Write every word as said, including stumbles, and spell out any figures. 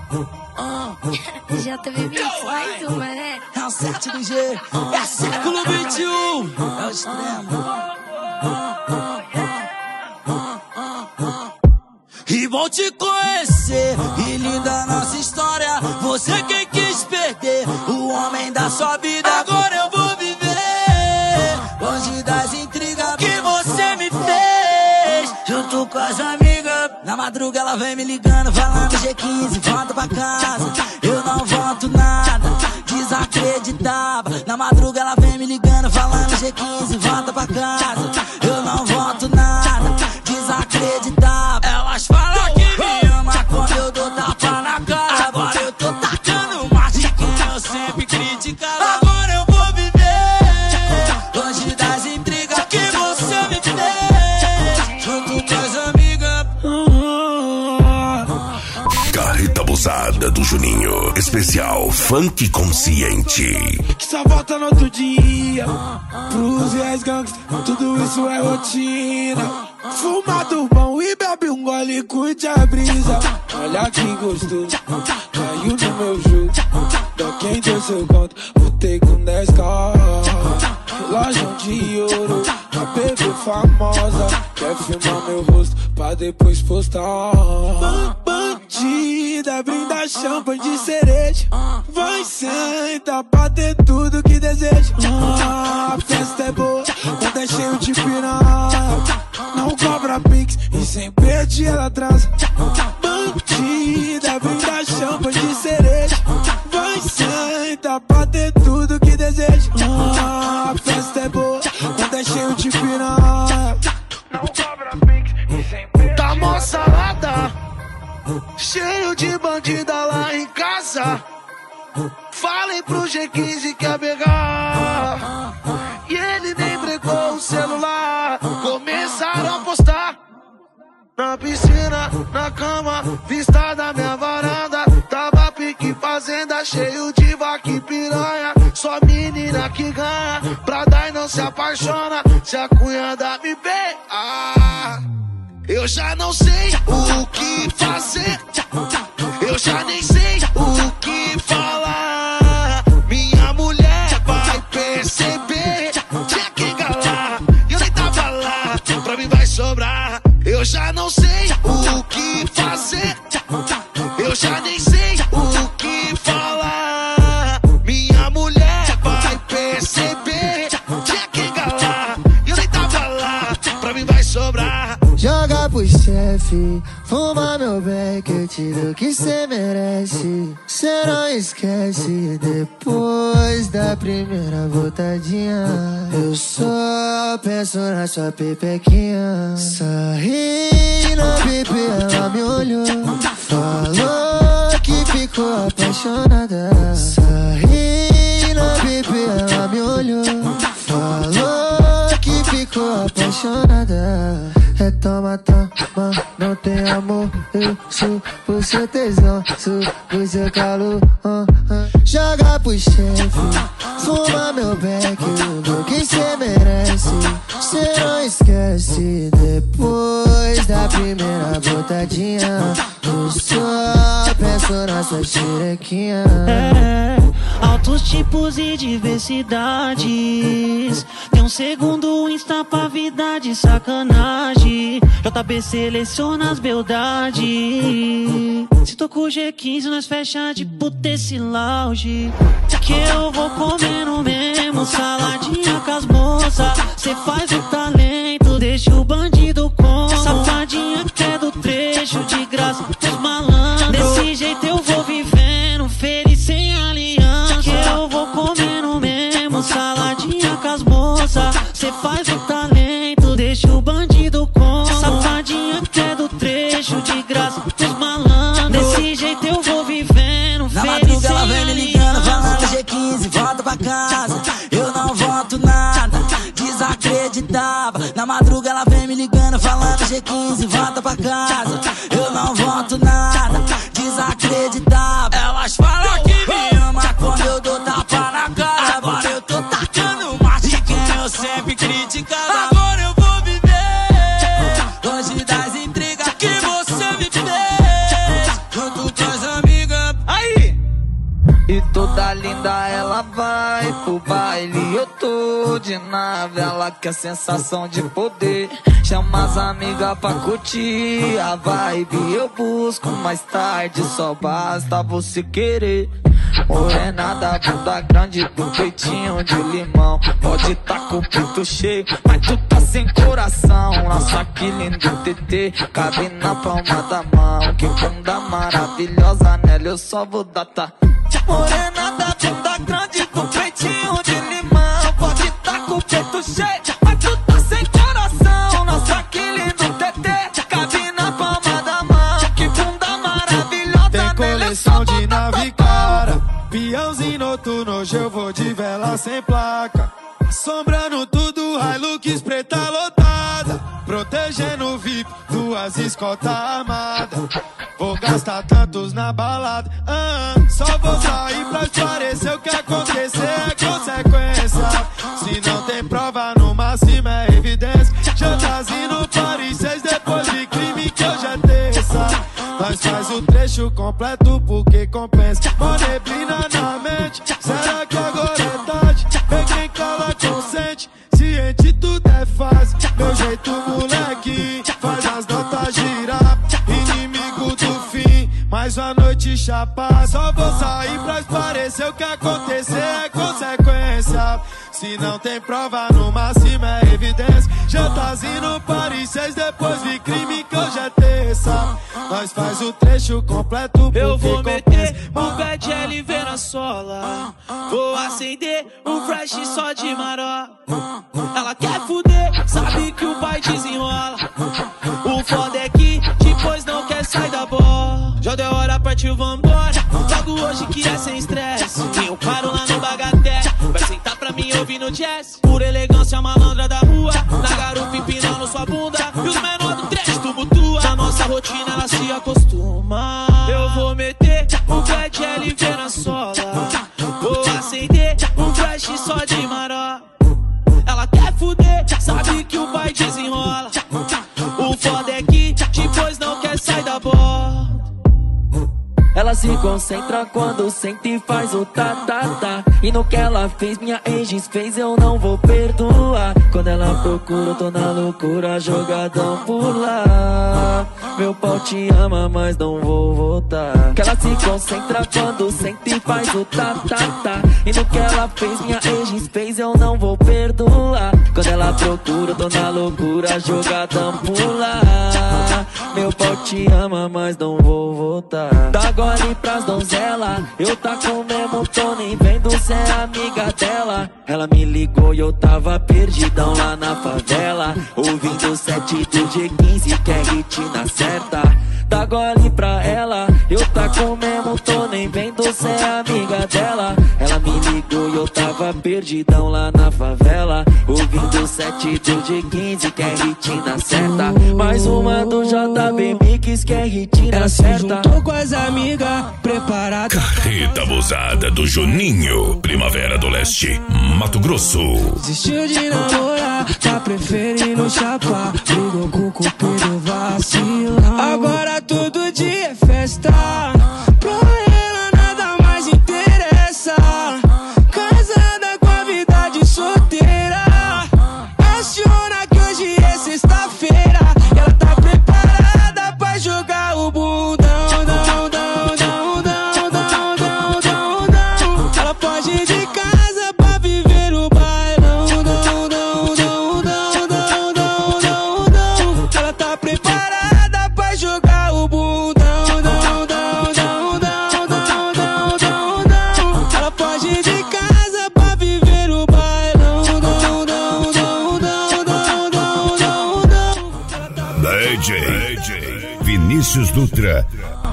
Já teve vinte, mais uma, né? É o sete do G, é século vinte e um, é o extremo. E vão te conhecer, e linda nossa história. Você quem quis perder, o homem da sua vida. Agora eu vou viver longe das intrigas que você me fez. Junto com as amigas, na madruga ela vem me ligando, falando G quinze, volta pra casa. Eu não volto nada, desacreditava. Na madruga ela vem me ligando, falando G quinze, volta pra casa. Eu não volto nada, desacreditava. Elas falam que me ama quando eu dou tapa na cara. Agora eu tô tacando mais de quem eu sempre criticava. Agora eu vou viver longe das intrigas que você me fez. Junto com as amigas. Carreta abusada do Juninho, especial Funk Consciente. Que só volta no outro dia. Pros ex gangsters, tudo isso é rotina. Fumado bom e bebe um gole e curte a brisa. Olha que gostoso, caiu no meu jogo. Da quem deu seu conto, voltei com dez carros. Relógio de ouro, a bebê famosa. Quer filmar meu rosto pra depois postar. Bandida, brinda champanhe de cereja. Vai senta pra ter tudo que deseja. Ah, a festa é boa quando é cheio de piranha. Não cobra pix e sem perde ela transa. Bandida, brinda champanhe de cereja. Vai senta pra ter tudo que deseja. Ah, a festa é boa quando é cheio de piranha. Não cobra pix e sem perde. Tá mó salada, cheio de bandida lá em casa. Falei pro G quinze que ia pegar e ele nem brecou o celular. Começaram a postar na piscina, na cama, vista da minha varanda. Tava pique fazenda, cheio de vaca e piranha. Só menina que ganha, pra dar e não se apaixona. Se a cunhada me vê, ah, eu já não sei o que fazer. Eu já nem sei o que falar. Minha mulher vai perceber. Tinha que engalar, eu nem tava lá. Pra mim vai sobrar. Eu já não sei o que fazer. Eu já nem sei o que falar. Minha mulher vai perceber. Tinha que engalar, eu nem tava lá. Pra mim vai sobrar. Joga pro chefe, fuma meu beck, eu te dou o que cê merece. Cê não esquece, depois da primeira voltadinha, eu só penso na sua pepequinha. Sorri na pipi, ela me olhou, falou que ficou apaixonada. Sorri na pipi, ela me olhou, falou que ficou apaixonada. É toma, toma, não tem amor, eu sou por seu tesão, sou por seu calor. uh, uh. Joga pro chefe, fuma meu beck, eu dou o que cê merece. Cê não esquece, depois da primeira botadinha, eu só penso na sua xerequinha. É, altos tipos e diversidades. Tem um segundo Insta pra vida de sacanagem. J B seleciona as beldades. Se tô com o G quinze, nós fecha de puta esse lounge. Que eu vou comendo mesmo saladinha com as moças. Cê faz o talento, deixa o bandido com safadinha que é do trecho de graça dos malandros. Desse jeito eu vou vivendo feliz sem aliança. Que eu vou comendo mesmo saladinha com as moças. Cê faz o talento, deixa o bandido com safadinha que é do trecho de graça dos malandros. Desse jeito eu vou vivendo na feliz madruga sem ela vem me ligando, falando G quinze, volta pra casa. Eu não volto nada, desacreditava. Na madruga ela vem me ligando, falando G quinze, volta pra casa. Eu não volto nada, desacreditava. Elas falam que me ama quando eu dou tapa na cara. Agora eu tô tacando mais de quem eu sempre criticava. Agora eu vou viver longe das intrigas que você me fez. Junto com as amigas. toda linda, ela vai pro baile. Eu tô de nave, ela quer sensação de poder. Chama as amigas pra curtir a vibe. Eu busco mais tarde, só basta você querer. Morena da bunda grande, do peitinho de limão. Pode tá com o peito cheio, mas tu tá sem coração. Nossa, que lindo T T, cabe na palma da mão. Que bunda maravilhosa, nela eu só vou dar tá. Morena da bunda grande, do peitinho de limão. Pode tá com o peito cheio, mas tu tá sem coração. Nossa, que lindo T T, cabe na palma da mão. Que bunda maravilhosa, tem coleção de nave cara, peãozinho noturno, hoje eu vou de vela sem placa. Assombrando tudo, Hilux preta lotada. Protegendo o V I P, duas escoltas armadas. Vou gastar tantos na balada, ah, só vou sair pra esclarecer. O que acontecer é consequência. Se não tem prova, no máximo é evidência. Jantazinho no Paris, seis depois de crime que hoje é terça. Nós faz o trecho completo porque compensa. Mó neblina na mente, será que agora é tarde? Vem quem cala consente, ciente tudo é fácil. Meu jeito moleque, faz as notas girar. Inimigo do fim, mais uma noite chapa. Só vou sair pra esclarecer. O que acontecer é consequência. Se não tem prova, no máximo é evidência. Jantazinho no Paris, seis depois vi crime que hoje é terça. Nós faz o trecho completo porque eu vou compensa. meter um pet L V na sola. Vou acender um flash só de maró. Ela quer fuder, sabe que o pai desenrola. O foda é que depois não quer sair da bola. Já deu hora, partiu, vambora. Logo hoje que é sem estresse. Eu paro lá no Bagatelle, vai sentar pra mim ouvindo jazz. Por elegância malandra da rua, na garupa empinando sua bunda. E os menores do trecho tumultua. Na nossa rotina ela se acostuma. Eu vou meter um pet L V na sola. Vou acender um flash só de maró. Ela quer fuder, sabe que o pai desenrola. O foda é que depois não quer sair da bola. Ela se concentra quando sente e faz o tá-tá-tá. E no que ela fez, minha ex fez, eu não vou perdoar. Quando ela procura, eu tô na loucura, jogadão por lá. Meu pau te ama, mas não vou voltar. Que ela se concentra quando sente e faz o tá-tá-tá. E no que ela fez, minha ex fez, eu não vou perdoar. Quando ela procura, eu tô na loucura, jogadão por lá. Meu pau te ama, mas não vou voltar. Dá gole pras donzela, eu tá com o mesmo tom, nem vendo cê é amiga dela. Ela me ligou e eu tava perdidão lá na favela, ouvindo o set do G quinze que é hit na certa. Dá gole pra ela, eu tá com o mesmo tom, nem vendo cê é amiga dela. Ela me ligou e eu tava perdidão lá na favela, ouvindo o set do G quinze que é hit na certa. Mais uma do J B Mix que é hit na ela certa. Se juntou com as amigas, preparada. Carreta abusada do Juninho, Primavera do Leste, Mato Grosso. Desistiu de namorar, tá preferindo chapar. Brigou com o cupido, vacilão. Agora todo dia é festa, pra ela nada mais interessa. Casada com a vida de solteira, aciona que hoje é sexta-feira. Ela tá preparada pra jogar o bundão. Dão, dão, dão, dão, dão, dão, dão, dão. Ela pode ir de casa pra viver o bailão. Dão, dão, dão, dão, dão, dão, dão, dão. Ela tá preparada pra jogar o bundão. Dão, dão, dão, dão, dão, dão, dão, dão. Ela pode ir de casa pra viver o bailão. Dão, dão, dão, dão, dão, dão, dão, dão. D J Vinícius Dutra,